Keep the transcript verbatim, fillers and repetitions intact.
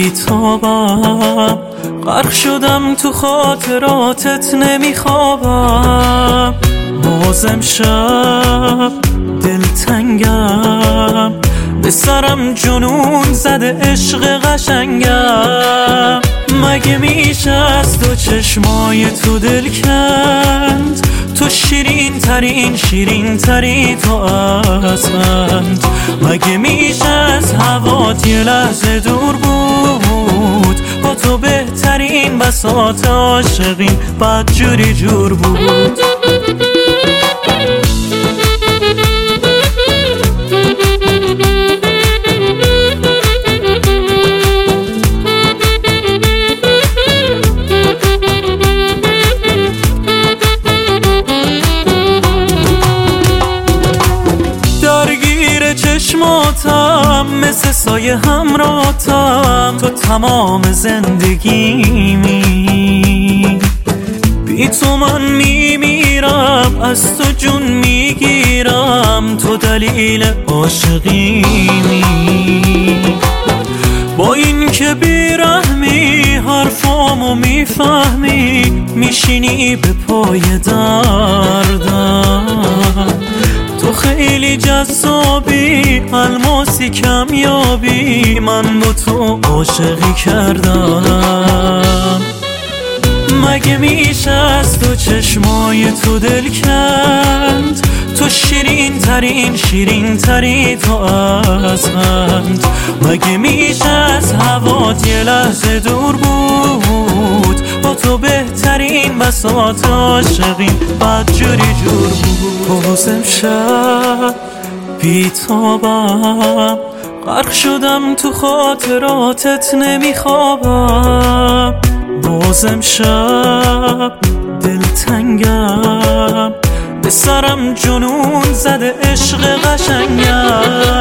بیتابم، غرق شدم تو خاطراتت نمیخوابم. باز امشب دلتنگم، به سرم جنون زده عشق قشنگم. مگه میشه از تو چشمای تو دل کند، تو شیرین ترین شیرین تری تو اسمند. مگه میشه از هوات یه لحظه دور بود، با تو بهترین بساط عاشقین بد جوری جور بود. چشماتم مثل سایه همراهتم، تو تمام زندگیمی. بی تو من میمیرم، از تو جون میگیرم، تو دلیل عاشقیمی. با این که بیرحمی حرفامو میفهمی، میشینی به پای دردم. تو خیلی جذابی، الماسی کمیابی، من با تو عاشقی کردم. مگه میشه از تو چشمای تو دل کند، تو شیرین ترین شیرین تری تو اسمند. مگه میشه از هوات یه لحظه دور بود، با تو بهترین بساط عاشقین بد جوری جور بود. باز امشب بیتابم، غرق شدم تو خاطراتت نمیخوابم. باز امشب دلتنگم، به سرم جنون زده عشق قشنگم.